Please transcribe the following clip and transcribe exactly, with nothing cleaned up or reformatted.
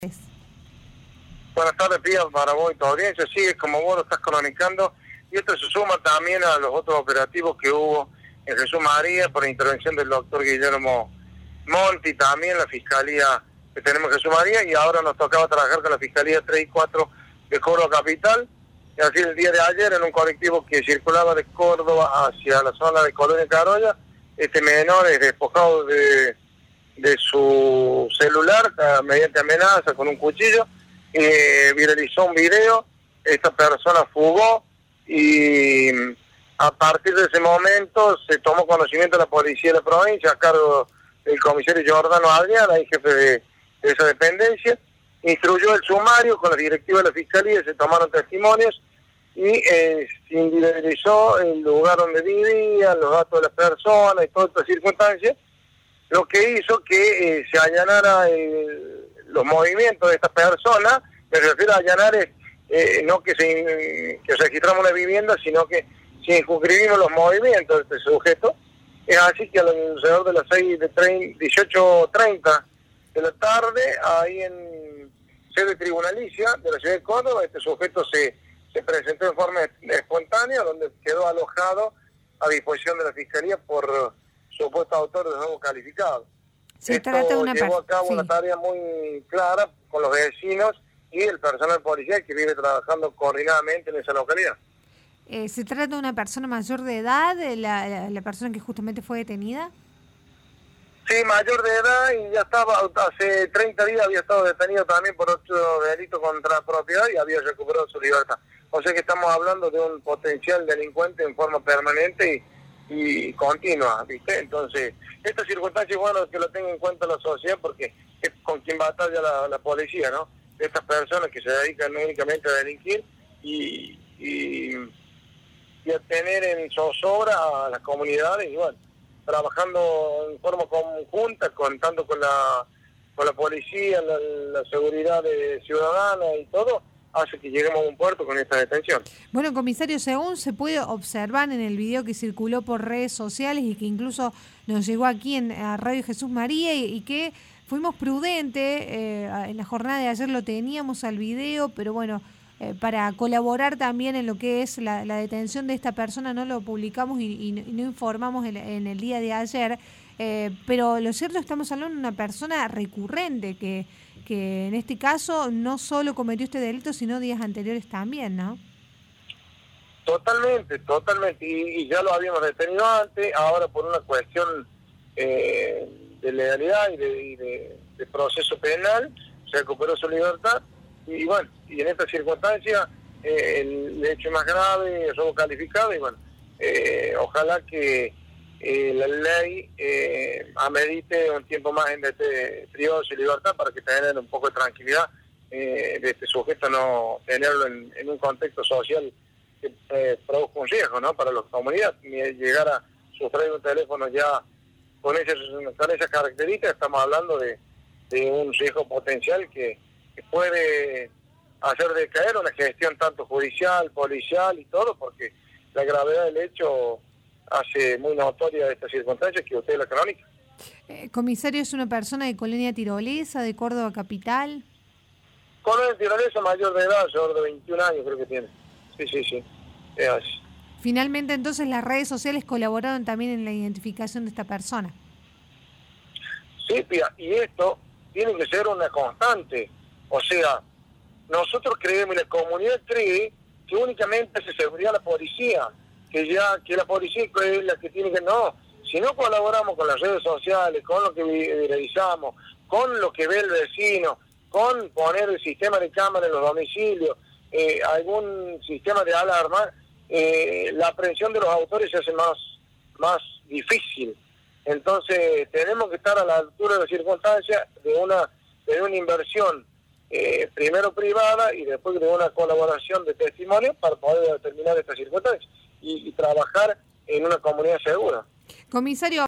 Buenas tardes, Pía, para vos y tu audiencia. Sí, como vos lo estás cronicando, y esto se suma también a los otros operativos que hubo en Jesús María por intervención del doctor Guillermo Monti, también la Fiscalía que tenemos en Jesús María, y ahora nos tocaba trabajar con la Fiscalía tres y cuatro de Córdoba Capital. Y así el día de ayer, en un colectivo que circulaba de Córdoba hacia la zona de Colonia Carolla, este menor es despojado de, de su celular mediante amenaza con un cuchillo. Eh, viralizó un video, esta persona fugó y a partir de ese momento se tomó conocimiento de la policía de la provincia a cargo del comisario Giordano Adrián, ahí jefe de, de esa dependencia, instruyó el sumario con la directiva de la fiscalía, se tomaron testimonios y eh, se individualizó el lugar donde vivían, los datos de las personas y todas estas circunstancias, lo que hizo que eh, se allanara el los movimientos de estas personas. Me refiero a allanar es eh, no que se que registramos una vivienda, sino que circunscribimos los movimientos de este sujeto. Es así que alrededor de las seis de dieciocho treinta de la tarde, ahí en sede tribunalicia de la ciudad de Córdoba, este sujeto se, se presentó en forma espontánea, donde quedó alojado a disposición de la Fiscalía por supuesto autor de nuevo calificado. Se Esto trata de una llevó a cabo sí. una tarea muy clara con los vecinos y el personal policial que vive trabajando coordinadamente en esa localidad. Eh, ¿Se trata de una persona mayor de edad, la, la, la persona que justamente fue detenida? Sí, mayor de edad, y ya estaba, hace treinta días había estado detenido también por otro delito contra la propiedad y había recuperado su libertad. O sea que estamos hablando de un potencial delincuente en forma permanente y y continua, ¿viste? Entonces, esta circunstancia es bueno que lo tenga en cuenta la sociedad porque es con quien batalla la, la policía, ¿no? Estas personas que se dedican únicamente a delinquir y, y, y a tener en zozobra a las comunidades y bueno, trabajando en forma conjunta, contando con la con la policía, la, la seguridad de ciudadana y todo, hace que lleguemos a un puerto con esta detención. Bueno, comisario, según se puede observar en el video que circuló por redes sociales y que incluso nos llegó aquí en a Radio Jesús María y, y que fuimos prudentes, eh, en la jornada de ayer lo teníamos al video, pero bueno, eh, para colaborar también en lo que es la, la detención de esta persona no lo publicamos y, y, y no informamos en, en el día de ayer, eh, pero lo cierto es que estamos hablando de una persona recurrente que que en este caso no solo cometió este delito, sino días anteriores también, ¿no? Totalmente, totalmente, y, y ya lo habíamos detenido antes, ahora por una cuestión eh, de legalidad y, de, y de, de proceso penal, se recuperó su libertad, y bueno, y en esta circunstancia, eh, el hecho más grave, el robo calificado, y bueno, eh, ojalá que Eh, la ley eh, amerite un tiempo más en este periodo de su libertad para que tengan un poco de tranquilidad eh, de este sujeto, no tenerlo en, en un contexto social que eh, produzca un riesgo, ¿no? Para la comunidad. Llegar a sustraer un teléfono ya con esas, con esas características, estamos hablando de, de un riesgo potencial que, que puede hacer decaer una gestión tanto judicial, policial y todo, porque la gravedad del hecho hace muy notoria esta circunstancia que usted la crónica. Eh, comisario, ¿es una persona de Colonia Tirolesa, de Córdoba Capital? Colonia Tirolesa, mayor de edad, mayor de veintiún años creo que tiene. Sí, sí, sí. Es así. Finalmente, entonces, las redes sociales colaboraron también en la identificación de esta persona. Sí, Pía, y esto tiene que ser una constante. O sea, nosotros creemos y la comunidad cree que únicamente se seguridad la policía, que ya que la policía es la que tiene que... No, si no colaboramos con las redes sociales, con lo que realizamos, con lo que ve el vecino, con poner el sistema de cámara en los domicilios, eh, algún sistema de alarma, eh, la aprehensión de los autores se hace más, más difícil. Entonces tenemos que estar a la altura de las circunstancias de una, de una inversión eh, primero privada y después de una colaboración de testimonios para poder determinar estas circunstancias y, y trabajar en una comunidad segura. Comisario,